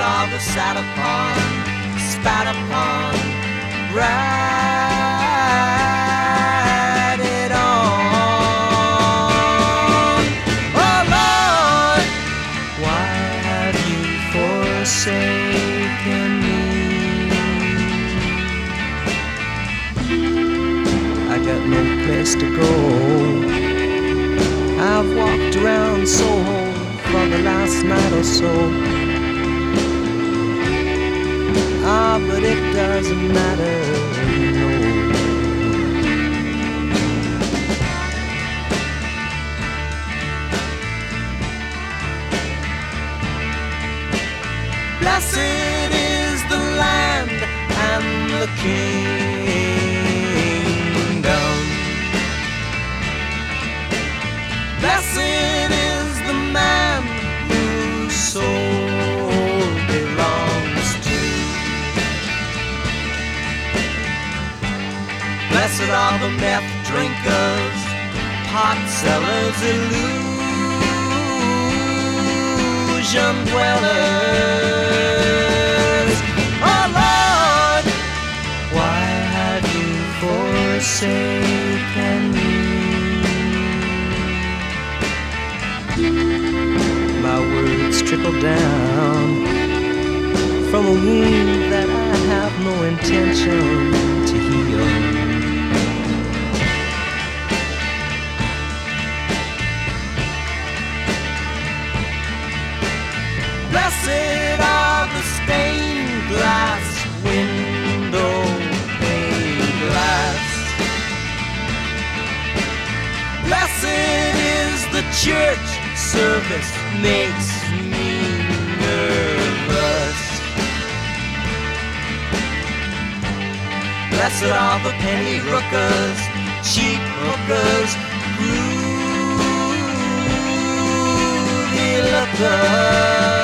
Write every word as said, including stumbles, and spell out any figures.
are the sat upon, spat upon, ride it on. Oh Lord, why have you forsaken me? I got no place to go. I've walked around Soho for the last night or so. Ah, but it doesn't matter, no. Blessed is the land and the kingdom. Blessed is the man whose soul belongs to. Blessed are the meth drinkers, pot sellers, illusion dwellers. Oh Lord, why have you forsaken me? My words trickle down from a wound that I have no intention to heal. Blessed are the stained glass window pane glass. Blessed is the church service makes me nervous. Blessed are the penny rookers, cheap hookers, groovy lookers.